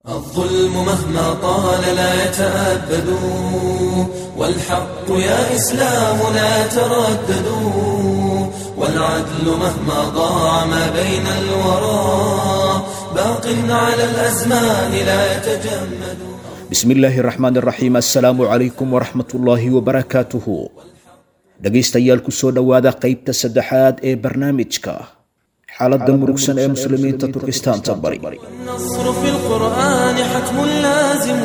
الظلم مهما طال لا يتأبد والحق يا إسلام لا يتردد والعدل مهما ضاع ما بين الورى باق على الأزمان لا يتجمد. بسم الله الرحمن الرحيم. السلام عليكم ورحمة الله وبركاته. dhegaystayaal ku soo dhawaada qaybta saddexaad ee barnaamijka xaaladda murugsan ee muslimiinta Turkistaanta bari. النصر في القرآن حتم لازم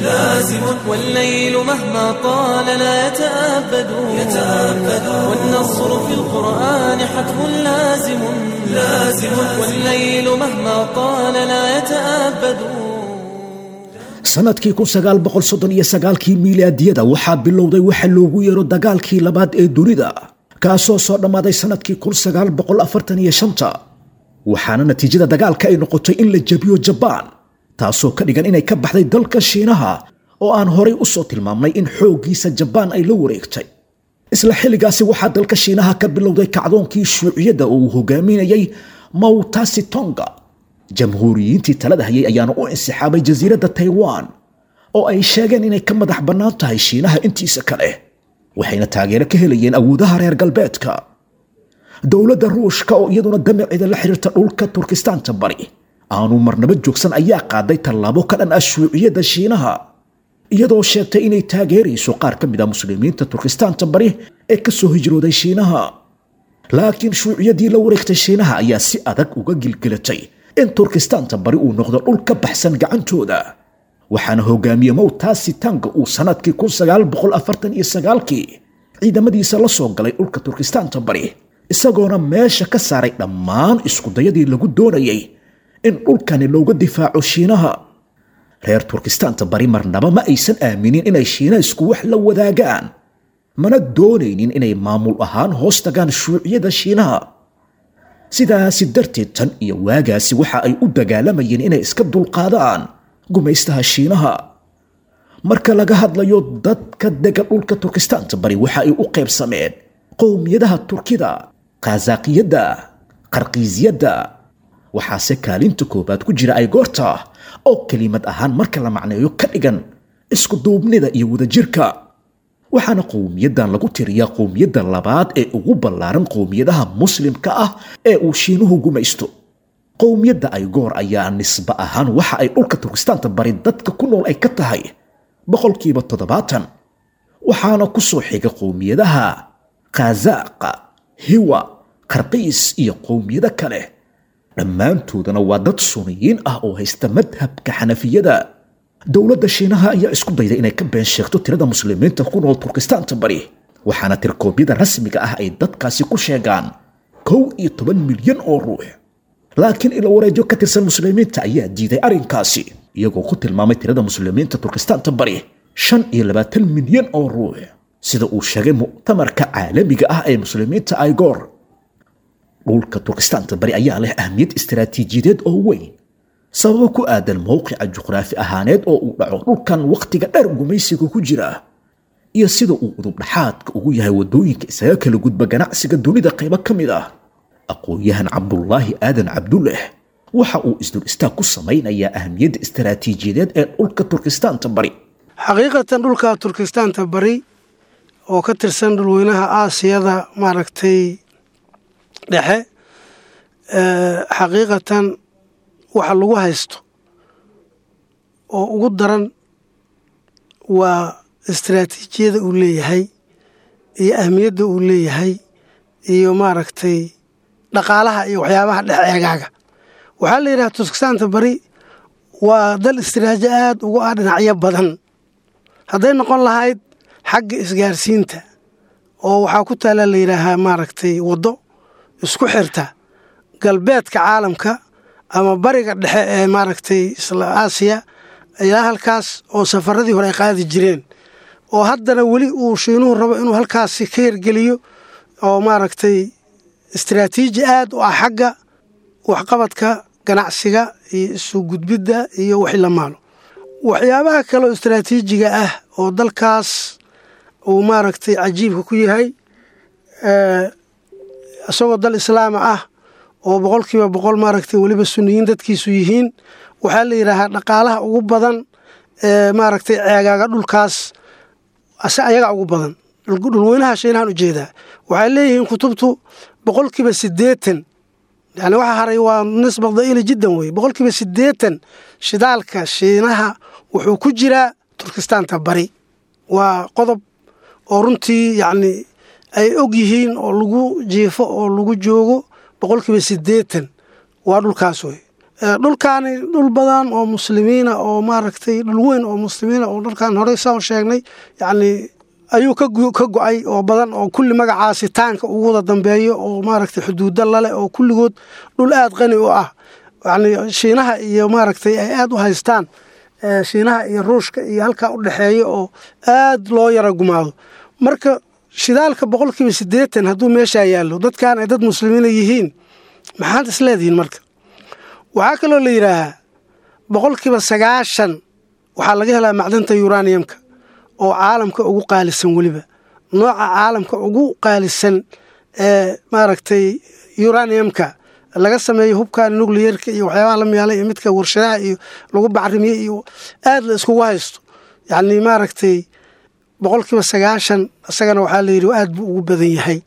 والليل مهما طال لا يتأبد والنصر في القرآن حتم لازم والليل مهما طال لا يتأبد. sanadkii 1939 miilaadiyada waxaa bilowday waxa loogu yeero dagaalkii labaad ee dunida kaasoo soo dhamaaday sanadkii 1945 waxaana natiijada dagaalka ay noqotay in la jabiyo Jabaan taasoo ka dhigan inay ka baxday dalka Shiinaha oo aan horay u soo tilmaamnay in xoogiisa Jabaan ay la wareegtay. isla xilligaasi waxaa dalka Shiinaha ka bilowday kacdoonkii shuuciyada oo uu hogaaminayay Mao Tse-tung. jamhuuriyiintii talada hayay ayaana u insixaabay jasiiradda Taiwan oo ay sheegeen inay ka madax bannaan tahay Shiinaha intiisa kale waxayna taageero ka helayeen awoodaha reer galbeedka. dowladda Ruushka oo iyaduna damaceeda la xiriirta dhulka Turkistaanta bari aanu marnaba joogsan ayaa qaaday tallaabo ka dhan ah shuuciyada Shiinaha iyadoo sheegtay inay taageerayso qaar ka mid ah muslimiinta Turkistaanta bari ee ka soo hijrooday Shiinaha. laakiin shuuciyadii la wareegtay Shiinaha ayaa si adag uga gilgilatay in Turkistaanta bari uu noqdo dhul ka baxsan gacantooda waxaana hogaamiye Mao Tse-tung uu sanadkii 1949 ciidamadiisa la soo galay dhulka Turkistaanta bari isagoona meesha ka saaray dhammaan isku dayadii lagu doonayay in dhulkani looga difaaco Shiinaha. reer Turkistaanta bari marnaba ma aysan aaminin inay Shiinaysku wax la wadaagaan mana doonaynin inay maamul ahaan hoos tagaan shuuciyada Shiinaha. sidaasi darteed tan iyo waagaasi waxa ay u dagaalamayeen inay iska dulqaadaan gumaystaha Shiinaha. marka laga hadlayo dadka dega dhulka Turkistaanta bari waxa ay u qaybsameen qowmiyadaha Turkida, Qazaaqiyada, Qarqiiziyada. waxaase kaalinta koobaad ku jira ay goorta oo kelimad ahaan marka la macneeyo ka dhigan isku duubnida iyo wadajirka waxaana qowmiyadan lagu tiriyaa qowmiyada labaad ee ugu ballaaran qowmiyadaha muslimka ah ee uu Shiinuhu gumaysto. qowmiyada ay goor ayaa nisba ahaan waxa ay dhulka Turkistaanta bari dadka ku nool ay ka tahay 70%. waxaana ku soo xiga qowmiyadaha Qazaaq, Hiwa, Qarqiis iyo qowmiyada kale. dhammaantoodana waa dad Sunniyiin ah oo haysta madhabka Xanafiyada. dowladda Shiinaha ayaa isku dayday inay ka been sheegto tirada muslimiinta ku nool Turkistaanta bari waxaana tirkoobyada rasmiga ah ay dadkaasi ku sheegaan 11 milyan oo ruux. laakiin ila wareejo ka tirsan muslimiinta ayaa diiday arrinkaasi iyagoo ku tilmaamay tirada muslimiinta Turkistaanta bari 25 milyan oo ruux sida uu sheegay mu'tamarka caalamiga ah ee muslimiinta Igor. dhulka Turkistaanta bari ayaa leh ahmiyad istiraatiijiyadeed oo weyn sababo ku aadan mowqica juqraafi ahaaneed oo uu dhaco dhulkan waqtiga dheer gumaysiga ku jira iyo sida uu udub dhaxaadka ugu yahay wadooyinka isaga kala gudba ganacsiga dunida qaybo ka mid ah. aqoonyahan Cabdullaahi Aadan Cabdulle waxa uu isdul istaag ku samaynayaa ahmiyadda istiraatiijiyadeed ee dhulka Turkistaanta bari. xaqiiqatan dhulka Turkistaanta bari oo ka tirsan dhulweynaha Aasiyada maaragtay dhexe xaqiiqatan waxa lagu haysto oo ugu daran waa istiraatiijiyada uu leeyahay iyo ahmiyadda uu leeyahay iyo maaragtay dhaqaalaha iyo waxyaabaha dhex eegaaga. waxaa la yidhaha Turkistaanta bari waa dal istiraatiiji aad ugu ah dhinacyo badan. hadday noqon lahayd xagga isgaarsiinta oo waxaa ku taala la yidhaahaa maaragtay waddo isku xirta galbeedka caalamka ama bariga dhexe ee maaragtay isla Aasiya ilaa halkaas oo safaradii hore ay qaadi jireen oo haddana weli uu Shiinuhu rabo inuu halkaasi ka hirgeliyo oo maaragtay istiraatiiji aad u ah xagga waxqabadka ganacsiga iyo isu gudbidda iyo wixii la maalo. waxyaabaha kale oo istiraatiijiga ah oo dalkaas uu maaragtay cajiibka ku yahay isagoo dal islaami ah oo boqolkiiba boqol maaragtay weliba sunniyiin dadkiisu yihiin. waxaa la yidhaahaa dhaqaalaha ugu badan maaragtay ceegaaga dhulkaas ayaga ugu badan dhulweynaha shiinahan ujeedaa. waxay leeyihiin kutubtu boqolkiiba 80 yani waxa haray waa nisba da'iila jiddan wey. boqolkiiba 80 shidaalka shiinaha wuxuu ku jiraa turkistaanta bari. waa qodob oo runtii yani ay og yihiin oo lagu jiifo oo lagu joogo. boqolkiiba 80 waa dhulkaas wey. dhulkaani dhul badan oo muslimiina oo maaragtay dhul weyn oo muslimiina oo dhulkaan horey saan sheegnay yani ayuu ka go'ay oo badan oo kulli magacaasitaanka ugu wada dambeeyo oo maaragtay xuduuda lale oo kulligood dhul aad qani u ah. yani shiinaha iyo maaragtay ay aad u haystaan shiinaha iyo ruushka iyo halkaa u dhexeeya oo aad loo yara gumaado. marka shidaalka boqolkiiba 80 hadduu meeshaa yaallo dadkan ay dad muslimiina yihiin maxaad isleedihiin marka. waxaa kaloo la yidhaahaa boqolkiiba 90 waxaa laga helaa macdanta uraniumka oo caalamka ugu qaalisan. weliba nooca caalamka ugu qaalisan maaragtay uraniumka laga sameeyo hubkan nuclearka iyo waxyaabaha la miyaalay iyo midka warshadaha iyo lagu bacrimiye iyo aad la iskugu haysto. yani maaragtay boqolkiiba 90 isagana waxaa la yidhi aad buu ugu badan yahay.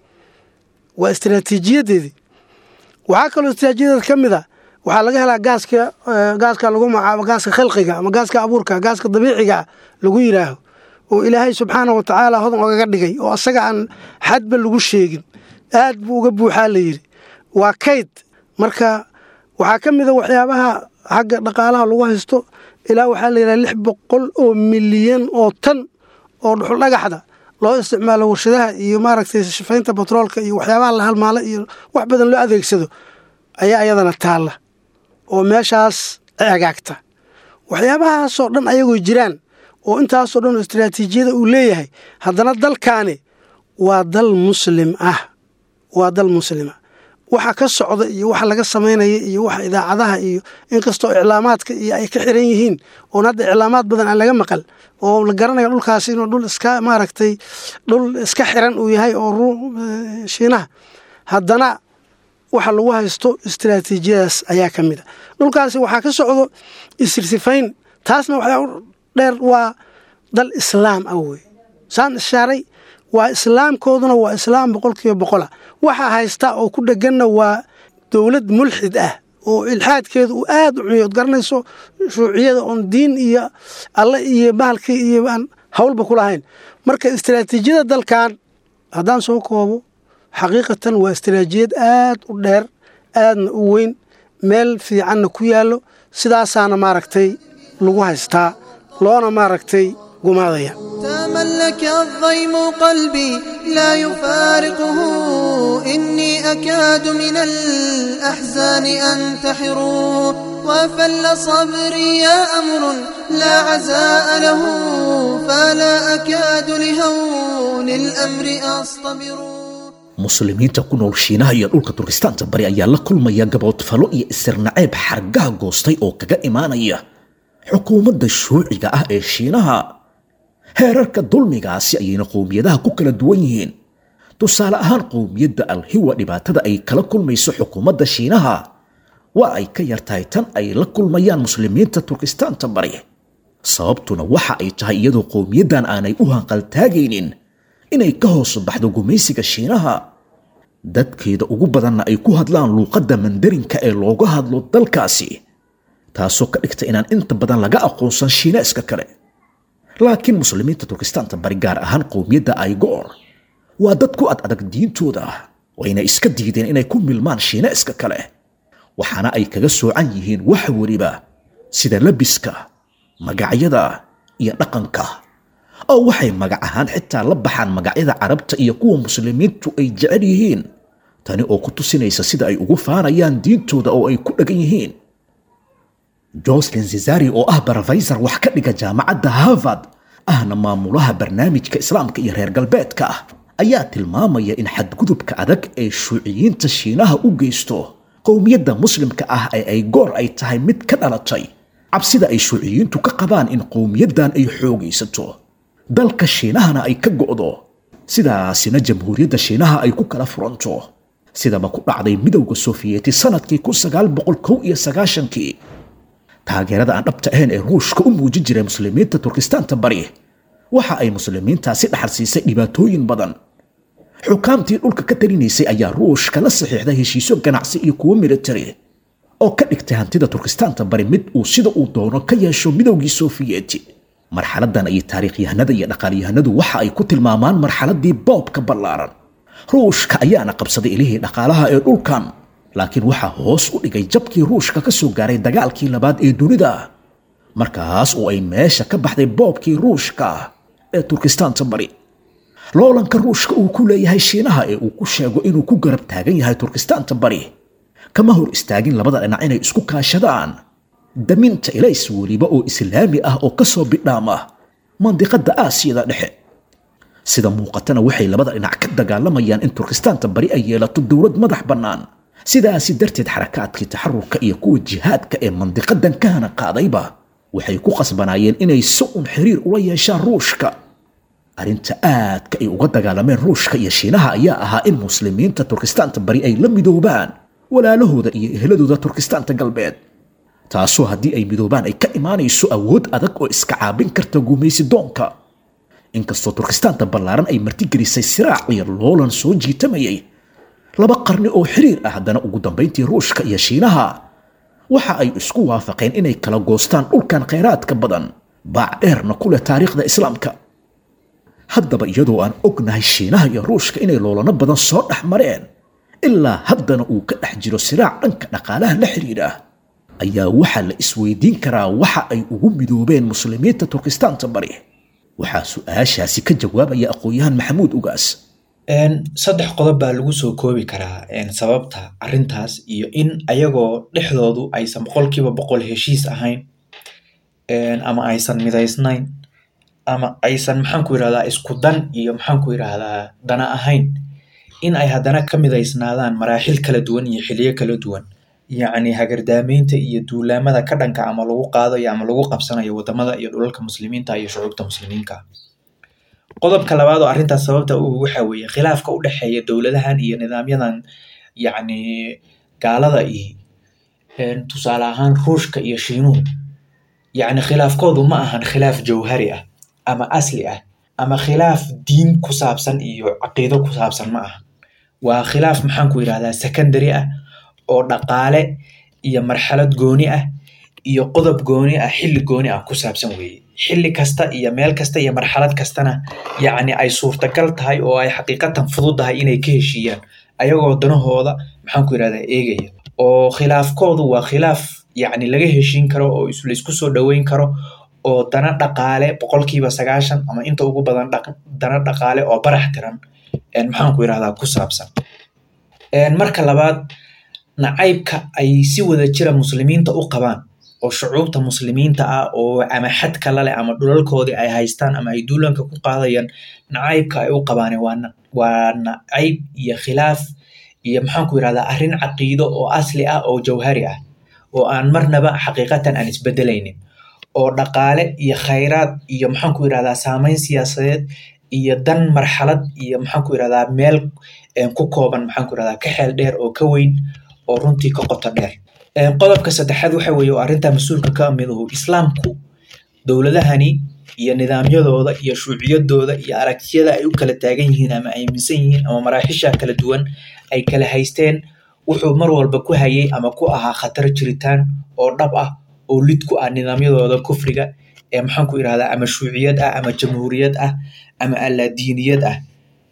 waa istiraatiijiyadeedii. waxaa kaloo istiraatiijiyadeed ka mid a waxaa laga helaa gaaska lagu magacaabo gaaska khalqiga ama gaaska abuurka gaaska dabiiciga lagu yidhaaho oo ilaahay subxaanahu wa tacaala hodan ogaga dhigay oo asaga aan xadba lagu sheegin. aad buu uga buuxaa la yidhi. waa kayd. marka waxaa ka mid a waxyaabaha xagga dhaqaalaha lagu haysto ilaa waxaa la yidhaha 600 oo milyan oo tan oo dhuxul dhagaxda loo isticmaalo warshadaha iyo maaragtay sifaynta batroolka iyo waxyaabaha la halmaala iyo wax badan loo adeegsado ayaa iyadana taalla oo meeshaas ceegaagta. waxyaabahaasoo dhan ayagoo jiraan oo intaasoo dhan istiraatiijiyada uu leeyahay haddana dalkaani waa dal muslim ah. waa dal muslima. waxa ka socda iyo waxa laga samaynaya iyo waxa idaacadaha iyo inkastoo iclaamaadka iyo ay ka xiran yihiin oo hadda iclaamaad badan aan laga maqal oo la garanayo dhulkaasi inuu dhul iska maaragtay dhul iska xiran uu yahay oo shiinaha haddana waxa lagu haysto istiraatiijiyadaas ayaa ka mid a. dhulkaasi waxaa ka socdo isirsifayn. taasna waxaa dheer waa dal islaam ah wey. saan ishaaray waa islaamkooduna waa islaam boqolkiiba boqola. waxa haysta oo ku dheganna waa dowlad mulxid ah oo ilxaadkeedu uu aad u cuyood garanayso shuuciyada oon diin iyo alle iyo bahalkii iyo aan howlba ku lahayn. marka istiraatiijiyada dalkan haddaan soo koobo xaqiiqatan waa istiraatiijiyad aad u dheer aadna u weyn meel fiicanna ku yaallo sidaasaana maaragtay lagu haystaa loona maaragtay gumaadaya. تملك الضيم قلبي لا يفارقه إني أكاد من الأحزان أنتحر وفل صبري يا أمر لا عزاء له فلا أكاد لهون الأمر أصطبر. muslimiinta ku nool shiinaha iyo dhulka turkistaanta bari ayaa la kulmaya gaboodfalo iyo isirnaceeb xargaha goostay oo kaga imaanaya xukuumadda shuuciga ah ee shiinaha. heerarka dulmigaasi ayayna qowmiyadaha ku kala duwan yihiin. tusaale ahaan qowmiyadda alhiwa dhibaatada ay kala kulmayso xukuumadda shiinaha waa ay ka yartahay tan ay la kulmayaan muslimiinta turkistaanta bari. sababtuna waxa ay tahay iyadoo qowmiyaddan aanay u hanqaltaagaynin inay ka hoos baxdo gumaysiga shiinaha. dadkeeda ugu badanna ay ku hadlaan luuqadda mandarinka ee looga hadlo dalkaasi taasoo ka dhigta inaan inta badan laga aqoonsan shiinayska kale. laakiin muslimiinta turkistaanta bari gaar ahaan qowmiyadda aygoor waa dad ku adag diintooda wayna iska diideen inay ku milmaan shiinayska kale. waxaana ay kaga soocan yihiin wax wariba sida labiska magacyada iyo dhaqanka oo waxay magac ahaan xitaa la baxaan magacyada carabta iyo kuwa muslimiintu ay jecel yihiin. tani oo ku tusinaysa sida ay ugu faanayaan diintooda oo ay ku dhagan yihiin. Jocelyn Cesari oo ah barofesor wax ka dhiga jaamacadda Harvard ahna maamulaha barnaamijka islaamka iyo reer galbeedka ayaa tilmaamaya in xadgudubka adag ee shuuciyiinta shiinaha u geysto qowmiyadda muslimka ah ay goor ay tahay mid ka dhalatay cabsida ay shuuciyiintu ka qabaan in qowmiyaddan ay xoogaysato dalka shiinahana ay ka go'do sidaasina jamhuuriyadda shiinaha ay ku kala furanto sidaba ku dhacday midowda Sofiyeeti sanadkii 1991 taageerada aan dhabta ahayn ee ruushka u muujin jiray muslimiinta Turkistaanta bari waxa ay muslimiintaasi dhaxal siisay dhibaatooyin badan. xukaamtii dhulka ka talinaysay ayaa ruushka la saxiixday heshiisyo ganacsi iyo kuwo military oo ka dhigtay hantida Turkistaanta bari mid uu sida uu doono ka yeesho midowgii Sofiyeeti. marxaladan ay taariikhyahanada iyo dhaqaaliyahanadu waxa ay ku tilmaamaan marxaladii boobka ballaaran. ruushka ayaana qabsaday ilihii dhaqaalaha ee dhulkan, laakiin waxa hoos u dhigay jabkii ruushka ka soo gaaray dagaalkii labaad ee dunida, markaas oo ay meesha ka baxday boobkii ruushka ee Turkistaanta bari. loolanka ruushka uu ku leeyahay Shiinaha ee uu ku sheego inuu ku garab taagan yahay Turkistaanta bari kama hor istaagin labada dhinac inay isku kaashadaan daminta ilays waliba oo islaami ah oo ka soo bidhaama mandiqada Aasiyada dhexe. sida muuqatana waxay labada dhinac ka dagaalamayaan in Turkistaanta bari ay yeelato dawlad madax bannaan. sidaasi darteed xarakaadkii taxarruka iyo kuwa jihaadka ee mandiqadan ka hana qaadayba waxay ku qasbanaayeen inay si un xiriir ula yeeshaan ruushka. arrinta aadka ay uga dagaalameen ruushka iyo Shiinaha ayaa ahaa in muslimiinta Turkistaanta bari ay la midoobaan walaalahooda iyo ehladooda Turkistaanta galbeed, taasoo haddii ay midoobaan ay ka imaanayso awood adag oo iska caabin karta gumaysi doonka. inkastoo Turkistaanta ballaaran ay martigelisay siraac iyo loolan soo jiitamayay 2 qarni oo xiriir ah, haddana ugu dambeyntii ruushka iyo Shiinaha waxa ay isku waafaqeen inay kala goostaan dhulkan kheyraadka badan baac dheerna ku leh taariikhda islaamka. haddaba iyadoo aan ognahay Shiinaha iyo ruushka inay loolano badan soo dhex mareen ilaa haddana uu ka dhex jiro siraac dhanka dhaqaalaha la xiriira, ayaa waxaa la isweydiin karaa waxa ay ugu midoobeen muslimiinta Turkistaanta bari. waxaa su'aashaasi ka jawaabaya aqoonyahan Maxamuud Ugaas. 3 qodob baa lagu soo koobi karaa sababta arrintaas, iyo in ayagoo dhexdoodu aysan 100% heshiis ahayn, ama aysan midaysnayn, ama aysan isku dan iyo dana ahayn, in ay haddana ka midaysnaadaan maraaxil kala duwan iyo xilliyo kala duwan. yacni hagardaamaynta iyo duulaamada ka dhanka ama lagu qaadayo ama lagu qabsanayo wadamada iyo dhulalka muslimiinta iyo shucuubta muslimiinka. qodobka labaad oo arrintaas sababta waxa weeye khilaafka u dhexeeya dowladahan iyo nidaamyadan yacni gaalada iyo tusaale ahaan ruushka iyo Shiinuhu. yacni khilaafkoodu ma ahan khilaaf jawhari ah ama asli ah ama khilaaf diin ku saabsan iyo caqiido ku saabsan ma aha. waa khilaaf secondary ah oo dhaqaale iyo marxalad gooni ah iyo qodob gooni ah, xilli gooni ah ku saabsan weeye. xilli kasta iyo meel kasta iyo marxalad kastana yacni ay suurtagal tahay oo ay xaqiiqatan fududahay inay ka heshiiyaan ayagoo danahooda eegaya. oo khilaafkoodu waa khilaaf yacni laga heshiin karo oo la isku soo dhaweyn karo, oo dana dhaqaale 90% ama inta ugu badan dana dhaqaale oo barax tiran ku saabsan. marka labaad, nacaybka ay si wada jira muslimiinta u qabaan oo shucuubta muslimiinta ah oo ama xadka la leh ama dhulalkoodii ay haystaan ama ay duulanka ku qaadayaan, nacaybka ay u qabaan waa nacayb iyo khilaaf iyo arrin caqiido oo asli ah oo jawhari ah oo aan marnaba xaqiiqatan aan isbedelaynin, oo dhaqaale iyo khayraad iyo saameyn siyaasadeed iyo dan marxalad iyo meel ku kooban ka xeel dheer oo ka weyn oo runtii ka qoto dheer. qodobka saddexaad waxa weeye arrinta mas'uulka ka mid ah islaamku dowladahani iyo nidaamyadooda iyo shuuciyadooda iyo aragtiyada ay u kala taagan yihiin ama ay aaminsan yihiin ama maraaxisha kala duwan ay kala haysteen, wuxuu mar walba ku hayay ama ku ahaa khatar jiritaan oo dhab ah oo lid ku ah nidaamyadooda kufriga ama shuuciyad ah ama jamhuuriyad ah ama allaadiiniyad ah.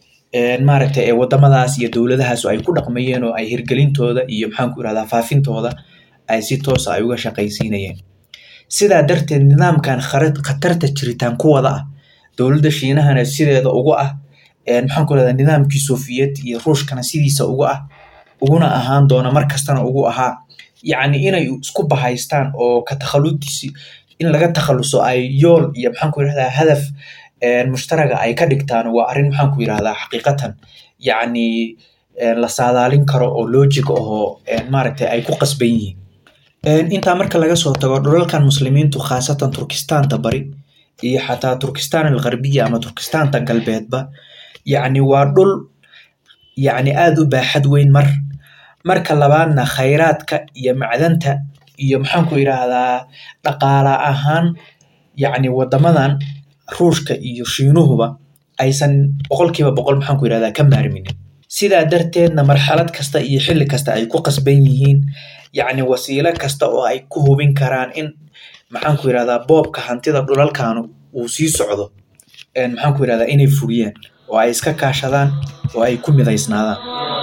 ee wadamadaas iyo dowladahaas ay ku dhaqmayeen oo ay hirgelintooda iyo faafintooda ay si toos ah uga shaqaysiinayeen. sidaa darteed nidaamkan khatarta jiritaan ku wada ah dowladda Shiinahana sideeda ugu ah nidaamkii Sofiyeet iyo Ruushkana sidiisa ugu ah uguna ahaan doona markastana ugu ahaa, yacni inay isku bahaystaan oo ka takhalusi in laga takhaluso ay yool iyo hadaf mushtaraga ay ka dhigtaan waa arrin xaqiiqatan yacni la saadaalin karo oo logic oo ay ku qasban yihiin. intaa marka laga soo tago dhulalkan muslimiintu khaasatan Turkistaanta bari iyo xataa Turkistaan al-Gharbiya ama Turkistaanta galbeedba yacni waa dhul yacni aada u baaxad weyn marka labaadna khayraadka iyo macdanta iyo maxaan ku idhaahdaa dhaqaala ahaan yacni waddamadan ruushka iyo shiinuhuba aysan boqolkiiba boqol maxaan ku idhahdaa ka maarminin. sidaa darteedna marxalad kasta iyo xilli kasta ay ku qasban yihiin yacni wasiilo kasta oo ay ku hubin karaan in maxaan ku idhahdaa boobka hantida dhulalkaanu uu sii socdo maxaan ku idhahdaa inay furiyaan oo ay iska kaashadaan oo ay ku midaysnaadaan.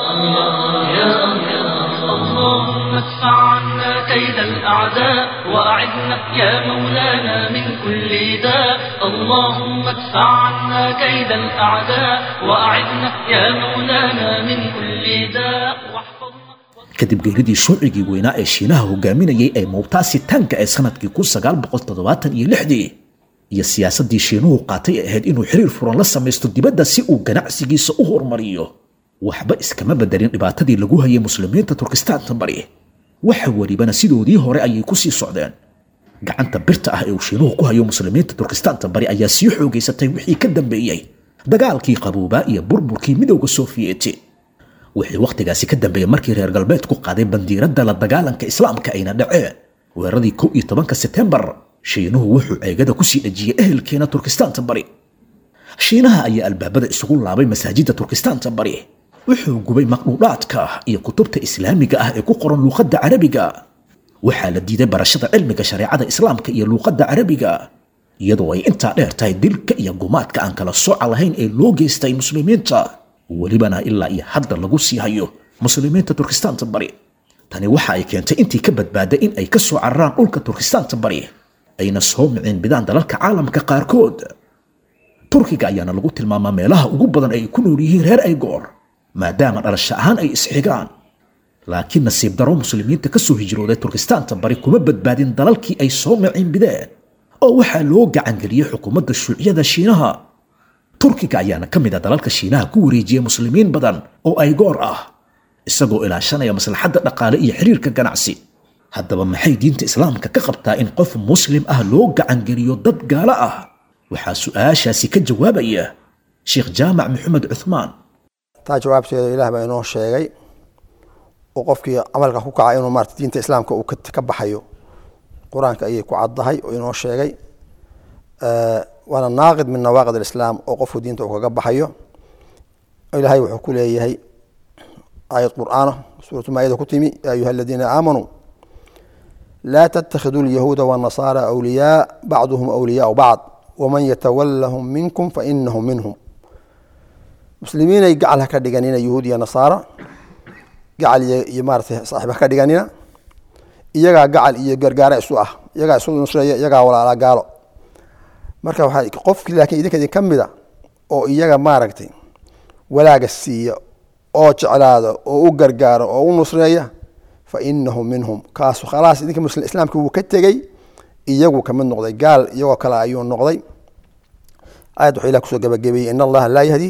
ادفع عنا كيد الأعداء وأعذنا يا مولانا من كل داء. اللهم ادفع عنا كيد الأعداء وأعذنا يا مولانا من كل داء واحفظنا. kadib geeridii shuucigii weynaa ee shiinaha hogaaminayay ee mowtaasitaanka ee sanadkii 1976 iyo siyaasadii shiinuhu qaatay ee ahayd inuu xiriir furan la samaysto dibadda si uu ganacsigiisa u horumariyo, waxba iskama bedelin dhibaatadii lagu hayay muslimiinta Turkistaanta bari. waxa waribana sidoodii hore ayay ku sii socdeen. gacanta birta ah ee uu shiinuhu ku hayo muslimiinta Turkistaanta bari ayaa sii xoogaysatay wixii ka dambeeyay dagaalkii qaboobaa iyo burburkii midowga Sofiyeeti. wixii waqtigaasi ka dambeeyay markii reer galbeedku qaaday bandiiradda la dagaalanka islaamka ayna dhaceen weeraradii 11 September. shiinuhu wuxuu eegada ku sii dhajiyay ehelkeena Turkistaanta bari. shiinaha ayaa albaabada isugu laabay masaajidda Turkistaanta bari, wuxuu gubay maqduudaadka iyo kutubta islaamiga ah ee ku qoran luqadda Carabiga. waxaa la diiday barashada cilmiga shariicada islaamka iyo luqadda Carabiga, iyadoo ay intaa dheer tahay dilka iyo gumaadka aan kala sooc lahayn ee loo geystay muslimiinta, welibana ilaa iyo hadda lagu sii hayo muslimiinta Turkistaanta bari. tani waxa ay keentay intii ka badbaaday in ay ka soo cararaan dhulka Turkistaanta bari ayna soo micin bidaan dalalka caalamka qaarkood. turkiga ayaana lagu tilmaamaa meelaha ugu badan ay ku nool yihiin reer Aygoor, maadaama dhalasho ahaan ay isxigaan. laakiin nasiib daro muslimiinta ka soo hijrooday Turkistaanta bari kuma badbaadin dalalkii ay soo micin bideen oo waxaa loo gacan geliyay xukuumadda shuuciyada shiinaha. turkiga ayaana ka mid ah dalalka shiinaha ku wareejiyay muslimiin badan oo Aygoor ah, isagoo ilaashanaya maslaxadda dhaqaale iyo xiriirka ganacsi. haddaba maxay diinta islaamka ka qabtaa in qof muslim ah loo gacan geliyo dad gaalo ah? waxaa su'aashaasi ka jawaabaya Sheekh Jaamac Maxamed Uthmaan. taa jawaabteeda Ilaah baa inoo sheegay oo qofkii amalka ku kacay inuu maartay diinta islaamka uu ka baxayo quraanka ayay ku caddahay oo inoo sheegay waana naaqid min nawaaqid al-islaam oo qofku diinta uu kaga baxayo. Ilaahay wuxuu ku leeyahay aayad qur'aan suuratu maa'ida ku timi ya ayuha alladina aamanu la tattakhiduu al-yahuuda wan-nasaara awliyaa ba'duhum awliyaa'u ba'd waman yatawallahum minkum fa innahum minhum. muslimiin ay gacal ka dhiganina yahuud iyo nasaara, gacal iyo maartay saaxiib ka dhiganina, iyaga gacal iyo gargaara isu ah, iyaga isu nusreeya, iyaga walaala gaalo. marka waxa qofkii laakiin idinka kamida oo iyaga maaragtay walaaga siiya oo jeclaado oo u gargaaro oo u nusreeya fa innahum minhum. kaas khalaas idinka muslim islaamku uu ka tagay, iyagu ka mid noqday gaal, iyagoo kala ayuu noqday. aayad waxa Ilaah ku soo gabagabeeyay in Allah la yahdi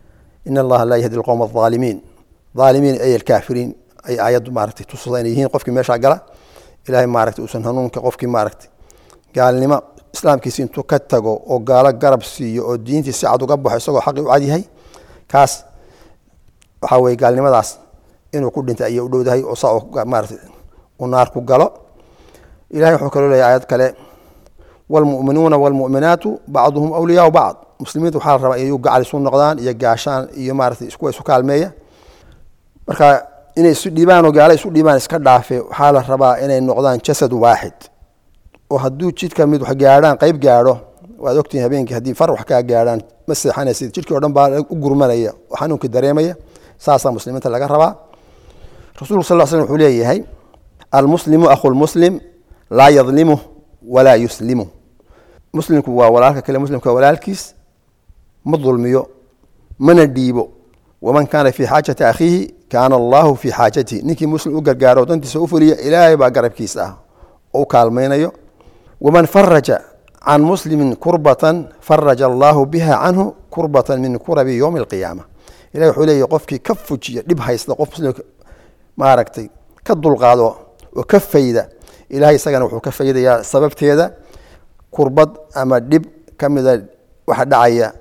al-qawm adh-dhalimin. ظالمين أي الكافرين أي آيات ماركتي تصدقين قفك ماشى قلا إلهي ماركتي وسن هنون كقفك ماركتي قال لما إسلام كيسين تكتجو أو قال قرب سي أو دين تساعد وقبح يسوق حقي وعادي هاي كاس وحوي قال لما داس إنه كل أنت أي ولود هاي وصاع ماركتي ونار كقلا إلهي حكوا له آيات كلا والمؤمنون والمؤمنات بعضهم أولياء بعض. مسلمين وحال ربع يوقع على سون نقدان يجاشان يمارس إسكوا سكال مية. marka inay isu dhiibaan oo gaala isu dhiibaan iska dhaafe waxa la rabaa inay noqdaan jasad waahid oo hadduu jidka mid wax gaaraan qayb gaaro waad ogtiin habeenkii haddii far wax ka gaaraan ma seexanaysid jidkii oo dhan baa u gurmanaya waxaan uu ka dareemaya saasa muslimiinta laga rabaa. rasuulku sallallahu alayhi wasallam wuxuu leeyahay al-muslimu akhul muslim la yadhlimu wa la yuslimu. muslimku waa walaalka kale muslimka walaalkiis ma dulmiyo mana dhiibo. ومن كان في حاجة أخيه كان الله في حاجته. نيكي مسلم وقرقاره ودنتي سوفرية إلهي بقرب كيساه أو كالمينيو. ومن فرج عن مسلم كربة فرج الله بها عنه كربة من كرب يوم القيامة. إلهي حولي يقفك كفج لبها يستقف مسلم ما ركتي كدل قادو وكفيدا إلهي سجن وكفيدا يا سبب تيدا كربة أما دب كم إذا واحد دعية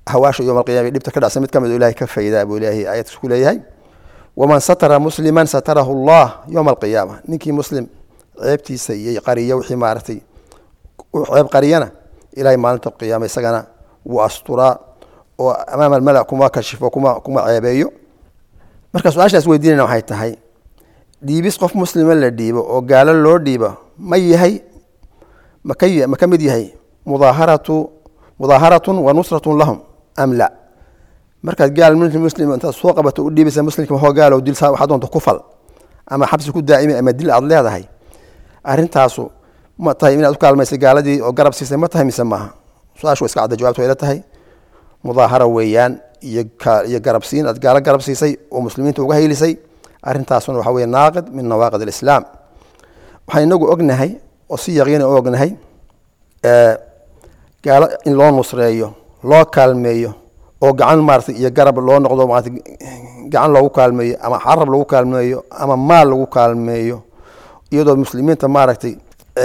hawaasha yowma alqiyaama dhibta ka dhacsa mid ka mid oo ilaahay ka faydaa buu ilaahay aayadkiis ku leeyahay waman satara musliman satarahu allah yowma alqiyaama ninkii muslim ceebtiisa iyo qariya wixii maaragtay ceeb qariyana ilaahay maalinta qiyaama isagana wuu asturaa oo amaama almala kuma kashifo kuma ceebeeyo marka su-aashaas weydiinayna waxay tahay dhiibis qof muslima la dhiibo oo gaalo loo dhiibo ma yahay ma ka mid yahay mudaaharatun wa nusratun lahum am la markaad gaal muslim intaad soo qabato u dhiibaysa muslimka waxoo gaalow dil waxaa doonta ku fal ama xabsi ku daa'imi ama dil aad leedahay arrintaasu ma tahay inaad u kaalmaysay gaaladii oo garab siisay ma tahay mise maaha su-aashu iska cadda jawaabtu way la tahay mudaahara weeyaan iyo garabsiin aad gaalo garab siisay oo muslimiinta uga haylisay arrintaasuna waxa weeye naaqid min nawaaqid alislaam waxaan inagu ognahay oo si yaqiina u ognahay gaalo in loo nusreeyo loo kaalmeeyo oo gacan maaragtay iyo garab loo noqdo maaragtay gacan loogu kaalmeeyo ama carab lagu kaalmeeyo ama maal lagu kaalmeeyo iyadoo muslimiinta maaragtay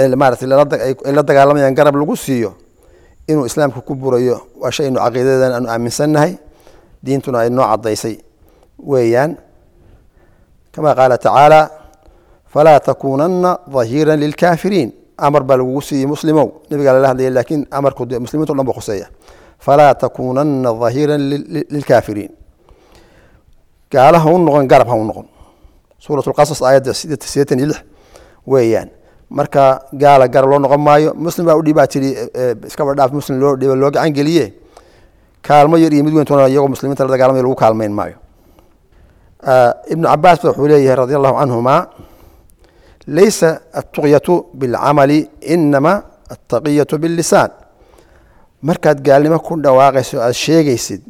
la dagaalamayaan garab lagu siiyo inuu islaamka ku burayo waa shay inu caqiidadeedan aanu aaminsannahay diintuna ay noo caddaysay weeyaan kama qaala tacaala falaa takuunanna dahiiran lilkaafiriin amar baa lagugu siiyey muslimow nabigaa lala hadlaya laakiin amarku de muslimiinto dhan ba khuseeya falaa takuunanna dahiiran lilkaafiriin gaala ha u noqon garab ha u noqon suurat lqasas aayadda 86 weeyaan marka gaala garab loo noqon maayo muslim baa u dhibaa tiri iskaba dhaaf muslim loo dhiba loo gacan geliye kaalmo yar iyo mid weyntoona iyagoo muslimiinta la dagaalamaya lagu kaalmayn maayo ibnu cabaas ba wuxuu leeyahay radi allahu canhuma laysa attuqyatu bilcamali inama attaqiyatu billisaan markaad gaalnimo ku dhawaaqayso aad sheegaysid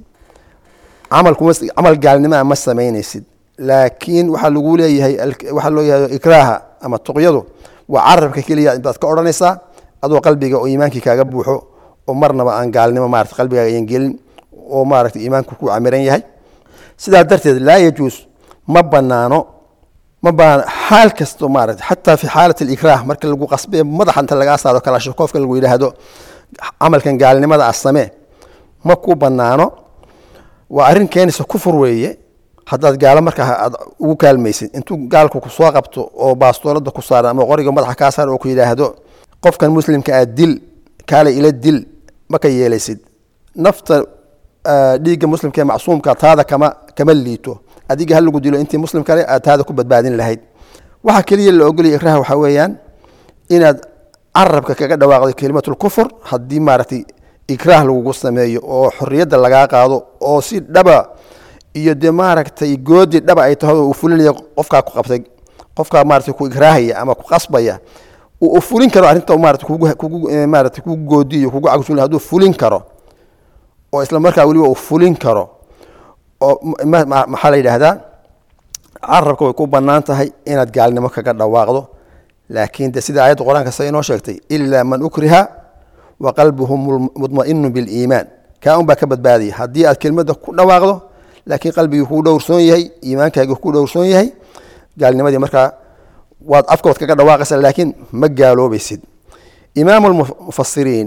camal gaalnimaa ma samaynaysid laakiin waxaa lagu leeyahay waxaa loo yahay ikraaha ama tuqyadu waa carabka keliya intaad ka odhanaysaa adoo qalbiga oo iimaankii kaaga buuxo oo marnaba aan gaalnimo maarata qalbigaaga ayan gelin oo maaragta iimaanku ku camiran yahay sidaa darteed laa yajuus ma banaano xaal kasto maarata xataa fi xaalat alikraah marka lagu qasbe madaxa inta lagaa saaro kalaashikoofka lagu yidhaahdo camalkan gaalnimada ah samee ma ku banaano waa arrin keenaysa kufur weeye haddaad gaalo markaa aad ugu kaalmaysid intuu gaalku kusoo qabto oo baastoolada ku saara ama qoriga madaxa kaa saar oo ku yidhaahdo qofkan muslimka aad dil kaale ila dil ma ka yeelaysid nafta dhiigga muslimka ee macsuumka taada kama liito adiga ha lagu dilo intii muslim kale aad taada ku badbaadin lahayd waxa keliya la ogolaya ikraah waxaa weeyaan inaad carabka kaga dhawaaqdo kelimatul kufur haddii maaragtay ikraah lagugu sameeyo oo xorriyadda lagaa qaado oo si dhaba iyo dee maaragtay goodi dhaba ay tahay oo uu fulinaya qofkaa ku qabtay qofkaa maaragtay ku ikraahaya ama ku qasbaya uu fulin karo arrinta maaragtay kugu goodiyo kugu cagsul hadduu fulin karo oo isla markaa weliba uu fulin karo oo maxaa la yidhaahdaa carabka way ku bannaan tahay inaad gaalnimo kaga dhawaaqdo laakiin de sida aayadda qur-aanka sa inoo sheegtay ilaa man ukriha wa qalbuhu mudma'inu biliimaan kaa un baa ka badbaadaya haddii aad kelmadda ku dhawaaqdo laakiin qalbigii kuu dhowrsoon yahay iimaankaagii ku dhowrsoon yahay gaalnimadii markaa waad afkood kaga dhawaaqaysa laakiin ma gaaloobaysid imaamu lmufasiriin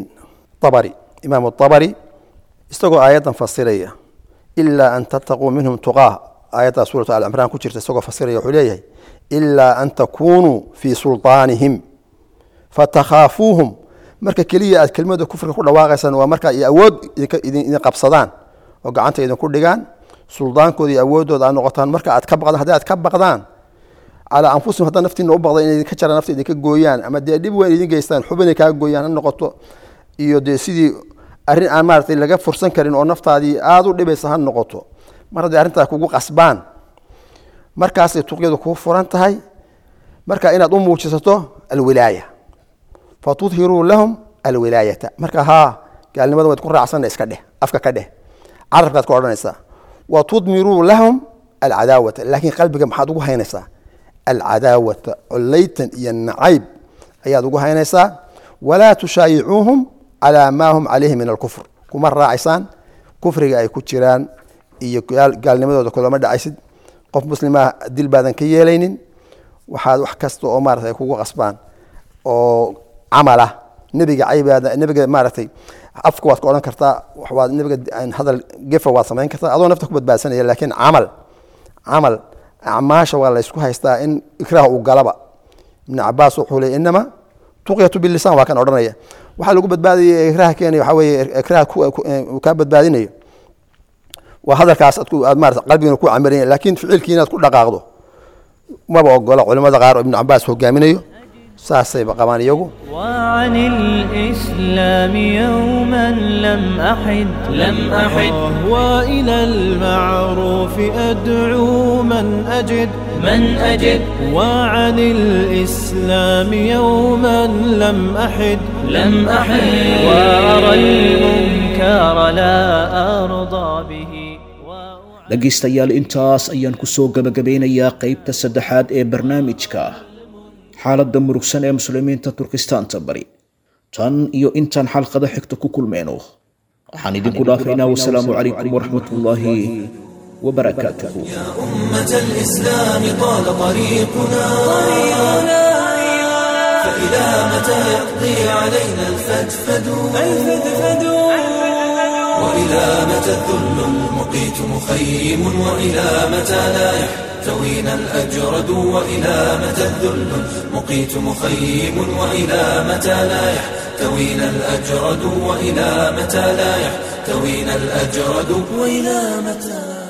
imaamu abari isagoo aayaddan fasiraya ilaa an tattaquu minhum tuqaa aayaddaa suuratu alcimraan ku jirta isagoo fasiraya wuxuu leeyahay ilaa an takunuu fii sulطaanihim fatakhaafuuhum marka keliya aad kelmada kufriga ku dhawaaqaysaan waa markaa iyo awood idin qabsadaan oo gacanta idinku dhigaan suldaankooda iyo awooddooda aad noqotaan marka aad ka baqdaan haddii aad ka baqdaan calaa anfusihim haddaa naftiina u baqda inay idinka jaraan nafta idinka gooyaan ama dee dhib weyn idin geystaan xubinay kaaga gooyaan ha noqoto iyo dee sidii arrin aan maaragtay laga fursan karin oo naftaadii aada u dhibaysa ha noqoto mar hadday arrintaa kugu qasbaan markaasay tuqyadu kuu furan tahay marka inaad u muujisato alwilaaya fatudhiruu lahum alwilaayata marka haa gaalnimada waad ku raacsanna iska dheh afka ka dheh carabkaad ka odhanaysaa wa tudmiruu lahum alcadaawata laakiin qalbiga maxaad ugu haynaysaa alcadaawata collaytan iyo nacayb ayaad ugu haynaysaa walaa tushaayicuuhum calaa maa hum calayhi min alkufr kuma raacaysaan kufriga ay ku jiraan iyo gaalnimadooda kulama dhacaysid qof muslimaa dil baadan ka yeelaynin waxaad wax kasta oo maarata ay kugu qasbaan oo camalah nebiga caybaada nebiga maaragtay afka waad ka odhan kartaa waad nebiga hadal gefa waad samayn kartaa adoo nafta ku badbaadsanaya laakiin camal acmaasha waa la isku haystaa in ikraah uu galaba ibn cabaas wuxuu leeyahay inama tuqyatu billisaan waa kan odhanaya waxaa lagu badbaadaya ikraah keenaya waxaa weeye ikraah kaa badbaadinayo waa hadalkaas aad maarata qalbigina ku camiraya laakiin ficilkii inaad ku dhaqaaqdo maba ogola culimada qaar oo ibn cabaas hogaaminayo saasay qabaan iyagu وعن الإسلام يوما لم أحد وإلى المعروف أدعو من أجد وعن الإسلام يوما لم أحد وأرى المنكر لا أرضى به dhegaystayaal intaas ayaan ku soo gabagabeynayaa qaybta saddexaad ee barnaamijka xaaladda murugsan ee muslimiinta turkistaanta bari tan iyo intaan xalqada xigta ku kulmeyno waxaan idinku dhaafaynaa wasalaamu calaykum waraxmatullaahi wabarakaatuhu يا أمة الإسلام طال طريقنا فإلى متى يقضي علينا الفدفد وإلى متى الذل المقيت مخيم وإلى متى لا يحتوينا الأجرد وإلى متى الذل المقيت مخيم وإلى متى لا يحتوينا الأجرد وإلى متى لا يحتوينا الأجرد وإلى متى